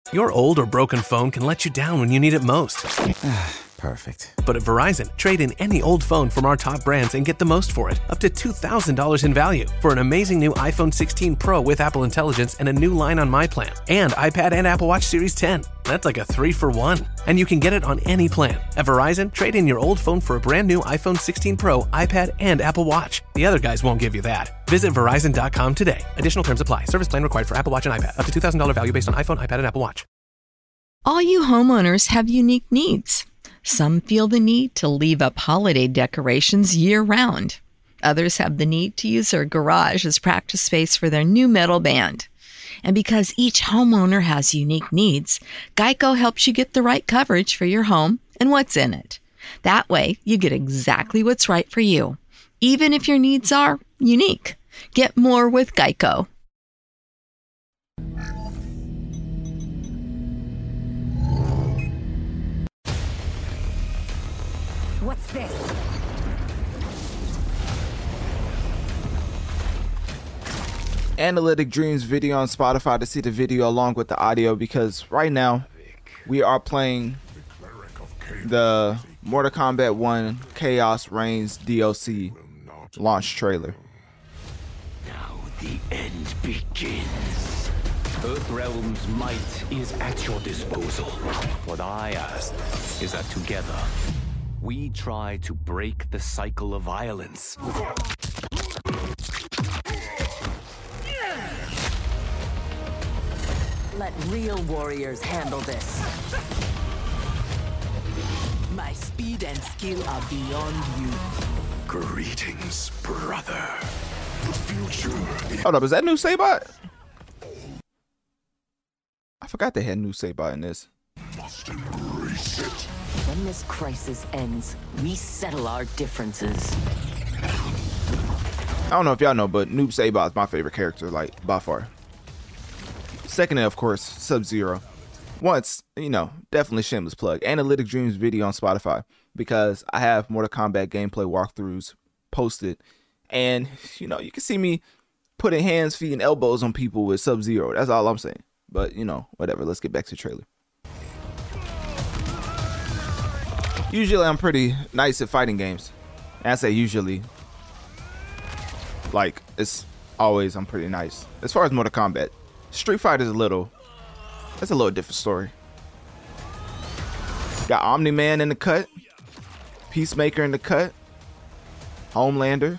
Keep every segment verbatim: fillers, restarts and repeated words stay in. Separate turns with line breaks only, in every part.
Your old or broken phone can let you down when you need it most.
Perfect.
But at Verizon, trade in any old phone from our top brands and get the most for it, up to two thousand dollars in value, for an amazing new iPhone sixteen Pro with Apple Intelligence and a new line on My Plan, and iPad and Apple Watch Series ten. That's like a three for one. And you can get it on any plan. At Verizon, trade in your old phone for a brand new iPhone sixteen Pro, iPad, and Apple Watch. The other guys won't give you that. Visit Verizon dot com today. Additional terms apply. Service plan required for Apple Watch and iPad. Up to two thousand dollars value based on iPhone, iPad, and Apple Watch.
All you homeowners have unique needs. Some feel the need to leave up holiday decorations year-round. Others have the need to use their garage as practice space for their new metal band. And because each homeowner has unique needs, Geico helps you get the right coverage for your home and what's in it. That way, you get exactly what's right for you, even if your needs are unique. Get more with Geico.
What's this?
Analytic Dreams video on Spotify to see the video along with the audio, because right now we are playing the Mortal Kombat one Chaos Reigns D L C launch trailer.
Now the end begins. Earthrealm's might is at your disposal. What I ask is that together we try to break the cycle of violence.
Let real warriors handle this. My speed and skill are beyond you.
Greetings, brother. The future.
Hold up, is that new Saibot? I forgot they had new Saibot in this.
Must embrace it.
When this crisis ends, we settle our differences.
I don't know if y'all know, but Noob Saibot is my favorite character, like, by far. Second, of course, Sub-Zero. Once, you know, definitely shameless plug. Analytic Dreams video on Spotify, because I have Mortal Kombat gameplay walkthroughs posted. And, you know, you can see me putting hands, feet, and elbows on people with Sub-Zero. That's all I'm saying. But, you know, whatever. Let's get back to the trailer. Usually I'm pretty nice at fighting games. And I say usually, like, it's always I'm pretty nice. As far as Mortal Kombat, Street Fighter is a little, that's a little different story. Got Omni-Man in the cut, Peacemaker in the cut, Homelander.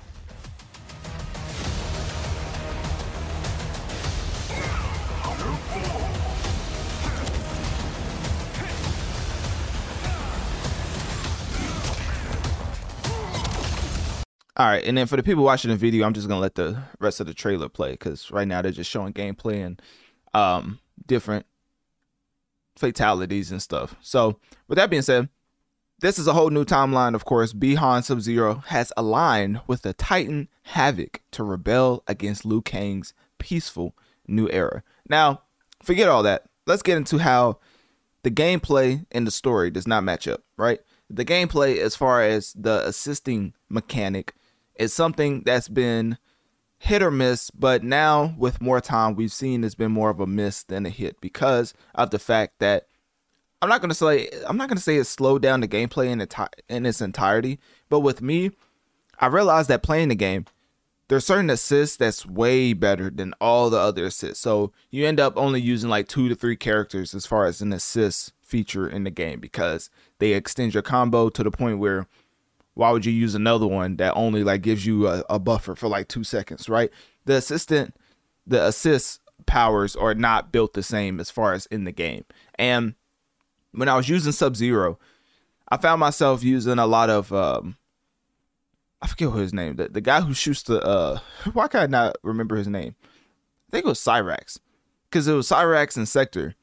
All right, and then for the people watching the video, I'm just gonna let the rest of the trailer play, because right now they're just showing gameplay and um, different fatalities and stuff. So with that being said, this is a whole new timeline. Of course, Bi-Han Sub-Zero has aligned with the Titan Havoc to rebel against Liu Kang's peaceful new era. Now, forget all that. Let's get into how the gameplay and the story does not match up, right? The gameplay, as far as the assisting mechanic, is something that's been hit or miss, but now with more time, we've seen it's been more of a miss than a hit, because of the fact that I'm not gonna say I'm not gonna say it slowed down the gameplay in enti- in its entirety, but with me, I realized that playing the game, there's certain assists that's way better than all the other assists. So you end up only using like two to three characters as far as an assist feature in the game, because they extend your combo to the point where why would you use another one that only like gives you a, a buffer for like two seconds, right? The assistant, the assist powers are not built the same as far as in the game. And when I was using Sub-Zero, I found myself using a lot of, um, I forget what his name, the, the guy who shoots the, uh, why can I not remember his name? I think it was Cyrax, because it was Cyrax and Sector.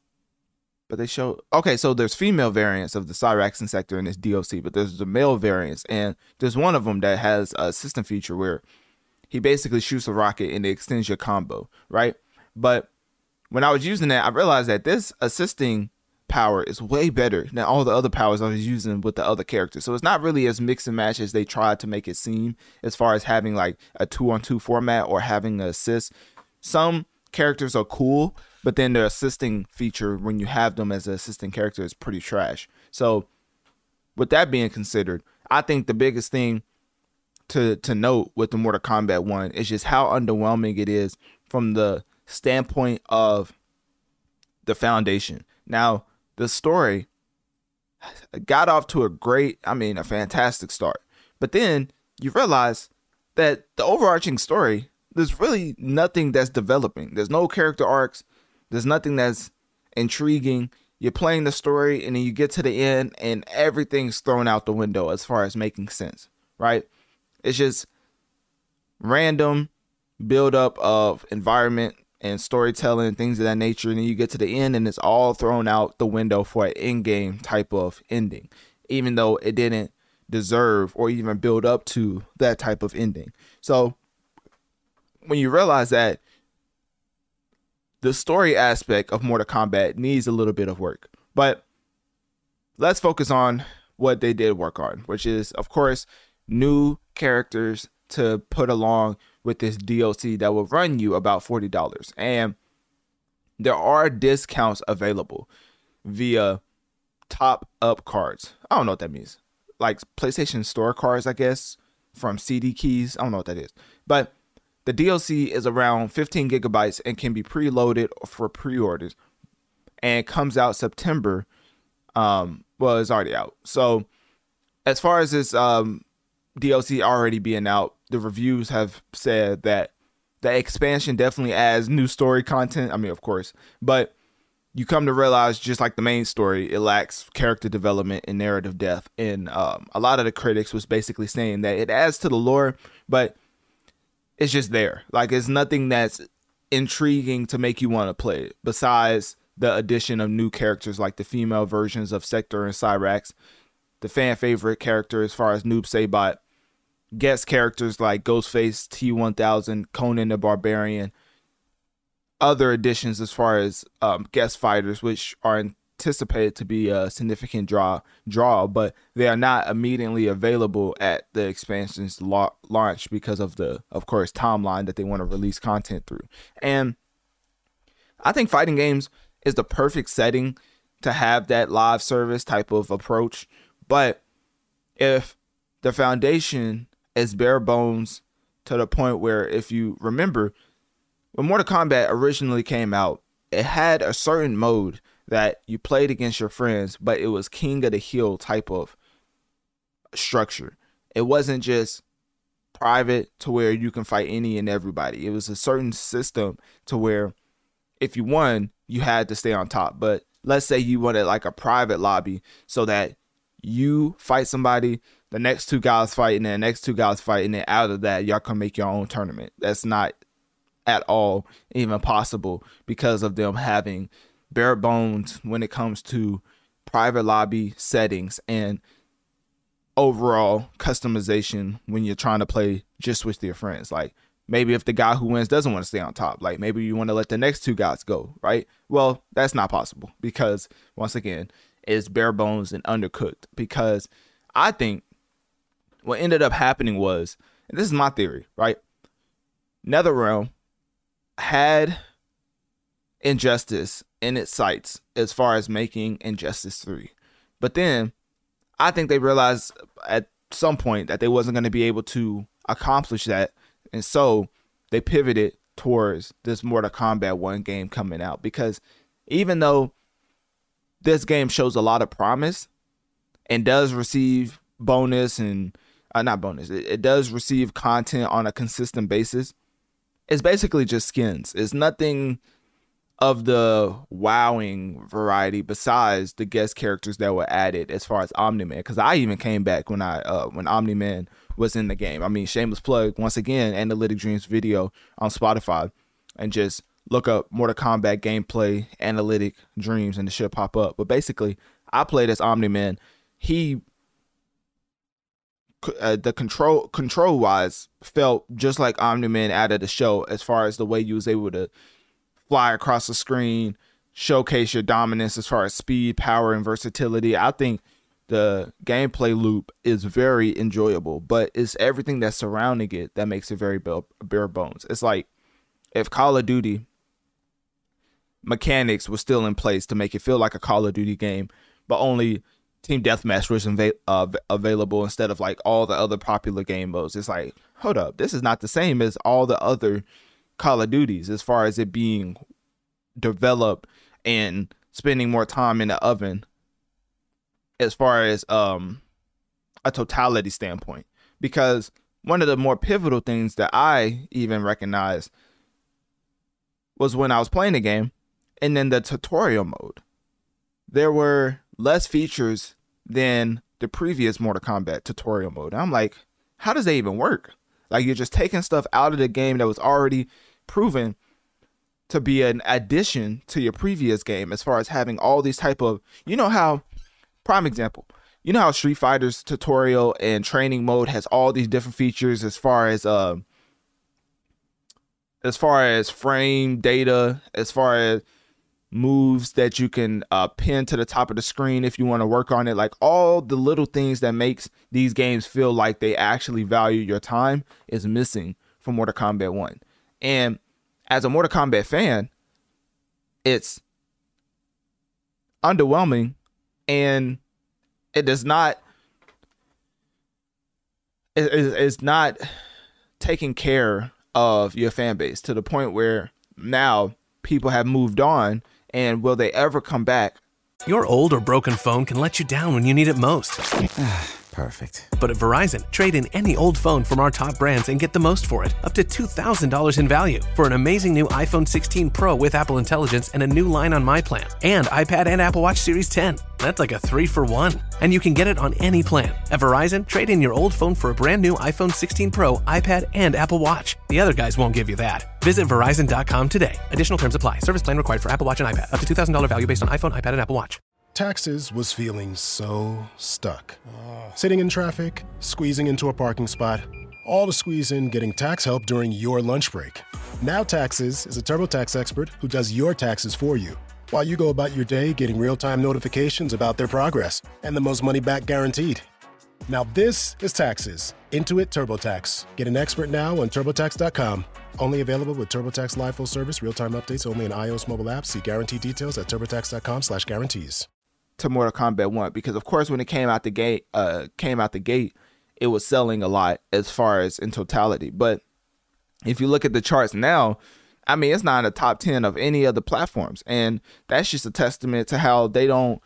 But they show, okay, so there's female variants of the Cyrax and Sector in this D L C, but there's the male variants, and there's one of them that has a assistant feature where he basically shoots a rocket and it extends your combo, right? But when I was using that, I realized that this assisting power is way better than all the other powers I was using with the other characters. So it's not really as mix and match as they tried to make it seem, as far as having like a two on two format or having an assist. Some characters are cool, but then the assisting feature when you have them as an assistant character is pretty trash. So with that being considered, I think the biggest thing to to note with the Mortal Kombat one is just how underwhelming it is from the standpoint of the foundation. Now, the story got off to a great, I mean, a fantastic start. But then you realize that the overarching story, there's really nothing that's developing. There's no character arcs. There's nothing that's intriguing. You're playing the story and then you get to the end and everything's thrown out the window as far as making sense, right? It's just random buildup of environment and storytelling, things of that nature. And then you get to the end and it's all thrown out the window for an in-game type of ending, even though it didn't deserve or even build up to that type of ending. So when you realize that the story aspect of Mortal Kombat needs a little bit of work, but let's focus on what they did work on, which is, of course, new characters to put along with this D L C that will run you about forty dollars. And there are discounts available via top up cards. I don't know what that means. Like PlayStation Store cards, I guess, from C D keys. I don't know what that is. But the D L C is around fifteen gigabytes and can be preloaded for pre-orders, and comes out September. Um, well, it's already out. So as far as this um, D L C already being out, the reviews have said that the expansion definitely adds new story content. I mean, of course, but you come to realize, just like the main story, it lacks character development and narrative depth. And um, a lot of the critics was basically saying that it adds to the lore, but it's just there. Like, it's nothing that's intriguing to make you want to play it, besides the addition of new characters like the female versions of Sector and Cyrax, the fan favorite character as far as Noob Saibot, guest characters like Ghostface, T one thousand, Conan the Barbarian, other additions as far as um, guest fighters, which are anticipated to be a significant draw, draw, but they are not immediately available at the expansion's la- launch because of the, of course, timeline that they want to release content through. And I think fighting games is the perfect setting to have that live service type of approach. But if the foundation is bare bones to the point where, if you remember, when Mortal Kombat originally came out, it had a certain mode that you played against your friends, but it was King of the Hill type of structure. It wasn't just private to where you can fight any and everybody. It was a certain system to where if you won, you had to stay on top. But let's say you wanted like a private lobby so that you fight somebody, the next two guys fight, and then the next two guys fight, and then out of that, y'all can make your own tournament. That's not at all even possible because of them having bare bones when it comes to private lobby settings and overall customization when you're trying to play just with your friends. Like, maybe if the guy who wins doesn't want to stay on top, like maybe you want to let the next two guys go, right? Well, that's not possible because, once again, it's bare bones and undercooked. Because I think what ended up happening was, and this is my theory, right? NetherRealm had Injustice in its sights as far as making Injustice three. But then I think they realized at some point that they wasn't going to be able to accomplish that. And so they pivoted towards this Mortal Kombat one game coming out. Because even though this game shows a lot of promise and does receive bonus and uh, not bonus, it, it does receive content on a consistent basis, it's basically just skins. It's nothing of the wowing variety besides the guest characters that were added as far as Omni-Man. Because I even came back when I uh, when Omni-Man was in the game. I mean, shameless plug once again, Analytic Dreams video on Spotify, and just look up Mortal Kombat gameplay Analytic Dreams and it should pop up. But basically, I played as Omni-Man. He uh, the control control wise felt just like Omni-Man out of the show as far as the way you was able to fly across the screen, showcase your dominance as far as speed, power, and versatility. I think the gameplay loop is very enjoyable, but it's everything that's surrounding it that makes it very bare bones. It's like if Call of Duty mechanics was still in place to make it feel like a Call of Duty game, but only Team Deathmatch was inva- uh, available instead of like all the other popular game modes. It's like, hold up, this is not the same as all the other Call of Duties as far as it being developed and spending more time in the oven as far as um a totality standpoint. Because one of the more pivotal things that I even recognized was when I was playing the game and in the tutorial mode, there were less features than the previous Mortal Kombat tutorial mode. And I'm like, how does that even work? Like, you're just taking stuff out of the game that was already proven to be an addition to your previous game, as far as having all these type of, you know how, prime example, you know how Street Fighter's tutorial and training mode has all these different features as far as uh, as far as frame data, as far as moves that you can uh, pin to the top of the screen if you want to work on it, like all the little things that makes these games feel like they actually value your time is missing from Mortal Kombat one. And as a Mortal Kombat fan, it's underwhelming, and it does not it is not taking care of your fan base to the point where now people have moved on, and will they ever come back?
Your old or broken phone can let you down when you need it most.
Perfect.
But at Verizon, trade in any old phone from our top brands and get the most for it, up to two thousand dollars in value, for an amazing new iPhone sixteen Pro with Apple Intelligence and a new line on My Plan, and iPad and Apple Watch Series ten. That's like a three for one. And you can get it on any plan. At Verizon, trade in your old phone for a brand new iPhone sixteen Pro, iPad, and Apple Watch. The other guys won't give you that. Visit Verizon dot com today. Additional terms apply. Service plan required for Apple Watch and iPad. Up to two thousand dollars value based on iPhone, iPad, and Apple Watch.
Taxes was feeling so stuck. Sitting in traffic, squeezing into a parking spot, all to squeeze in getting tax help during your lunch break. Now Taxes is a TurboTax expert who does your taxes for you, while you go about your day getting real-time notifications about their progress and the most money back guaranteed. Now this is Taxes. Intuit TurboTax. Get an expert now on TurboTax dot com. Only available with TurboTax Live Full Service. Real-time updates only in iOS mobile apps. See guarantee details at TurboTax dot com slash guarantees.
To Mortal Kombat one, because of course when it came out the gate, uh, came out the gate, it was selling a lot as far as in totality. But if you look at the charts now, I mean, it's not in the top ten of any other platforms, and that's just a testament to how they don't,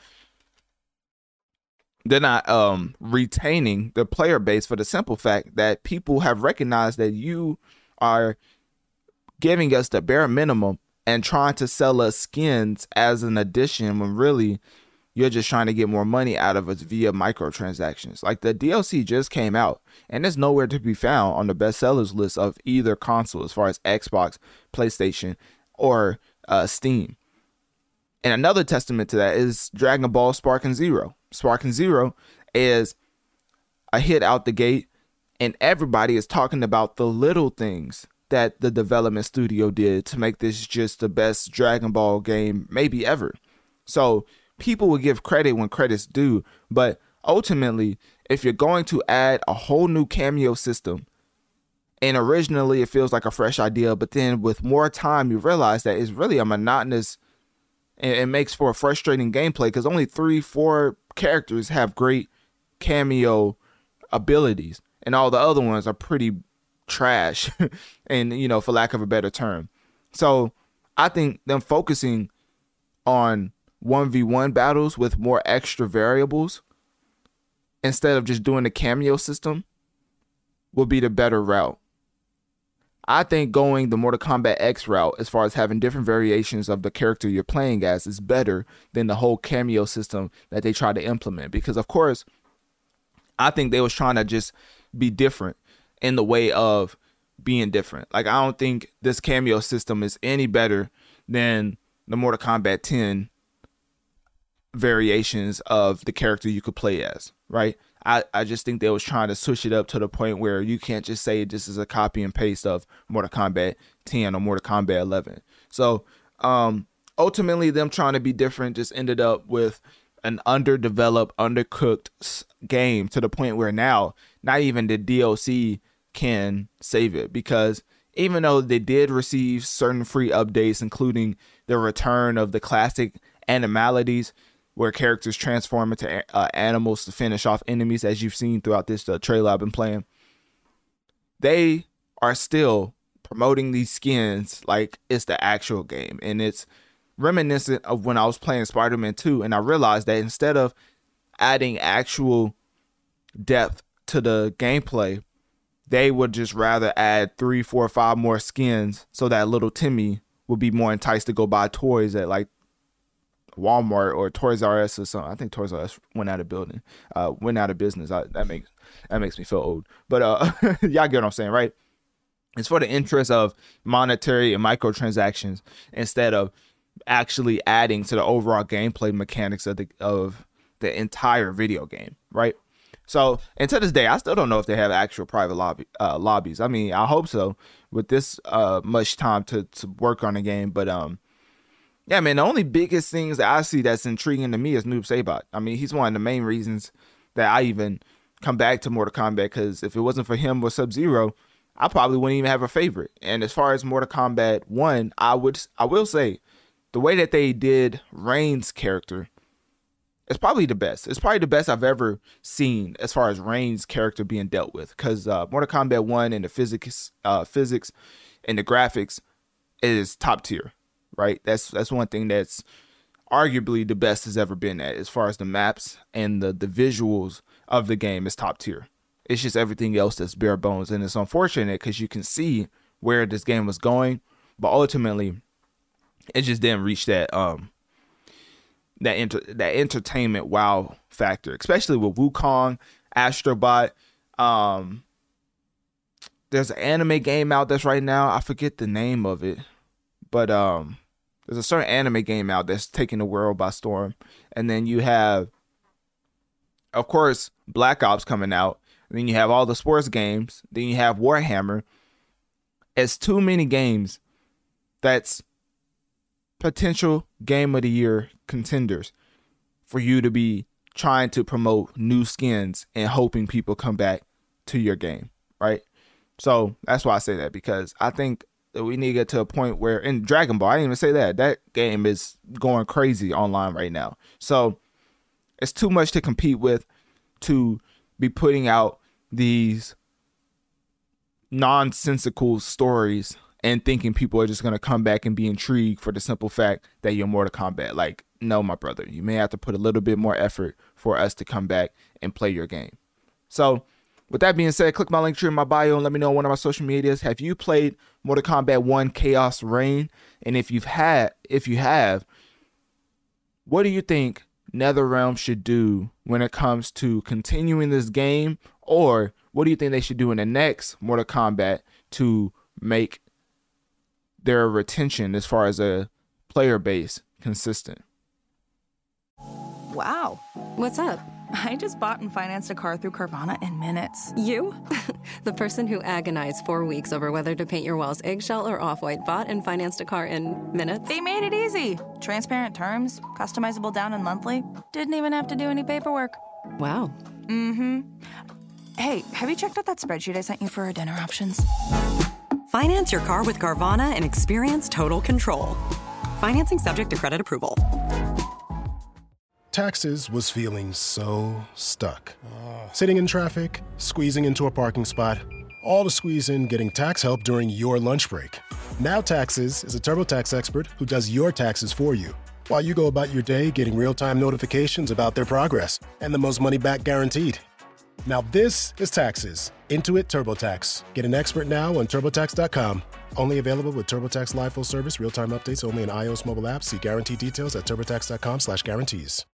they're not um retaining the player base, for the simple fact that people have recognized that you are giving us the bare minimum and trying to sell us skins as an addition, when really you're just trying to get more money out of us via microtransactions. Like, the D L C just came out and it's nowhere to be found on the bestsellers list of either console, as far as Xbox, PlayStation, or uh, Steam. And another testament to that is Dragon Ball Sparking Zero. Sparking Zero is a hit out the gate, and everybody is talking about the little things that the development studio did to make this just the best Dragon Ball game maybe ever. So people will give credit when credit's due, but ultimately, if you're going to add a whole new cameo system, and originally it feels like a fresh idea, but then with more time you realize that it's really a monotonous, and it makes for a frustrating gameplay, because only three, four characters have great cameo abilities, and all the other ones are pretty trash, and, you know, for lack of a better term. So I think them focusing on one v one battles with more extra variables instead of just doing the cameo system would be the better route. I think going the Mortal Kombat X route, as far as having different variations of the character you're playing as, is better than the whole cameo system that they try to implement. Because, of course, I think they was trying to just be different in the way of being different. Like, I don't think this cameo system is any better than the Mortal Kombat ten variations of the character you could play as, right? I, I just think they was trying to switch it up to the point where you can't just say this is a copy and paste of Mortal Kombat ten or Mortal Kombat eleven. So um, ultimately, them trying to be different just ended up with an underdeveloped, undercooked game, to the point where now not even the D L C can save it, because even though they did receive certain free updates, including the return of the classic animalities where characters transform into uh, animals to finish off enemies, as you've seen throughout this uh, trailer I've been playing. They are still promoting these skins like it's the actual game. And it's reminiscent of when I was playing Spider-Man two, and I realized that instead of adding actual depth to the gameplay, they would just rather add three, four, five more skins so that little Timmy would be more enticed to go buy toys at like Walmart or Toys R Us or something. I think Toys R Us went out of building, uh, went out of business. I, that makes that makes me feel old. But uh, y'all get what I'm saying, right? It's for the interest of monetary and microtransactions instead of actually adding to the overall gameplay mechanics of the of the entire video game, right? So, and to this day, I still don't know if they have actual private lobby uh, lobbies. I mean, I hope so with this uh, much time to, to work on the game. But um, yeah, man, the only biggest things that I see that's intriguing to me is Noob Saibot. I mean, he's one of the main reasons that I even come back to Mortal Kombat, because if it wasn't for him or Sub-Zero, I probably wouldn't even have a favorite. And as far as Mortal Kombat one, I would I will say the way that they did Rain's character, it's probably the best. It's probably the best I've ever seen as far as Rain's character being dealt with. Because uh, Mortal Kombat one and the physics, uh, physics and the graphics is top tier, right? That's that's one thing that's arguably the best has ever been at. As far as the maps and the, the visuals of the game is top tier. It's just everything else that's bare bones. And it's unfortunate because you can see where this game was going. But ultimately, it just didn't reach that um that enter, that entertainment wow factor, especially with Wukong, Astrobot. Um, there's an anime game out that's right now. I forget the name of it, but um, there's a certain anime game out that's taking the world by storm. And then you have, of course, Black Ops coming out. And then you have all the sports games. Then you have Warhammer. It's too many games that's potential game of the year contenders for you to be trying to promote new skins and hoping people come back to your game, right? So that's why I say that, because I think that we need to get to a point where, in Dragon Ball, I didn't even say that, that game is going crazy online right now. So it's too much to compete with to be putting out these nonsensical stories and thinking people are just going to come back and be intrigued for the simple fact that you're Mortal Kombat. Like, no, my brother, you may have to put a little bit more effort for us to come back and play your game. So with that being said, click my link tree in my bio and let me know on one of my social medias. Have you played Mortal Kombat one Chaos Reign? And if you've had, if you have, what do you think NetherRealm should do when it comes to continuing this game? Or what do you think they should do in the next Mortal Kombat to make their retention as far as a player base consistent?
Wow.
What's up?
I just bought and financed a car through Carvana in minutes.
You? The person who agonized four weeks over whether to paint your walls eggshell or off-white bought and financed a car in minutes?
They made it easy. Transparent terms, customizable down and monthly. Didn't even have to do any paperwork.
Wow.
Mm-hmm. Hey, have you checked out that spreadsheet I sent you for our dinner options?
Finance your car with Carvana and experience total control. Financing subject to credit approval.
Taxes was feeling so stuck. Sitting in traffic, squeezing into a parking spot, all to squeeze in getting tax help during your lunch break. Now Taxes is a TurboTax expert who does your taxes for you, while you go about your day getting real-time notifications about their progress and the most money back guaranteed. Now this is Taxes. Intuit TurboTax. Get an expert now on TurboTax dot com. Only available with TurboTax Live Full Service, real-time updates only in iOS mobile apps. See guarantee details at TurboTax dot com slash guarantees.